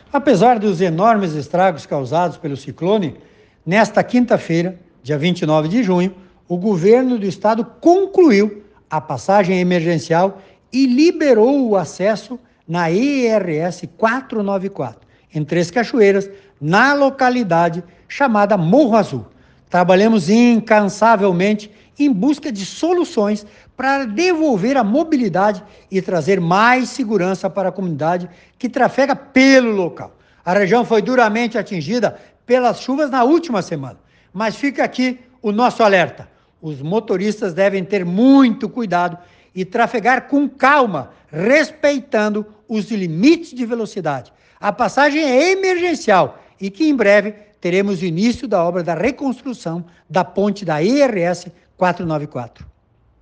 Apesar dos enormes estragos causados pelo ciclone, nesta quinta-feira, dia 29 de junho, o governo do estado concluiu a passagem emergencial e liberou o acesso na ERS 494, em Três Cachoeiras, na localidade chamada Morro Azul. Trabalhamos incansavelmente em busca de soluções para devolver a mobilidade e trazer mais segurança para a comunidade que trafega pelo local. A região foi duramente atingida pelas chuvas na última semana, mas fica aqui o nosso alerta. Os motoristas devem ter muito cuidado e trafegar com calma, respeitando os limites de velocidade. A passagem é emergencial e que em breve teremos o início da obra da reconstrução da ponte da ERS 494.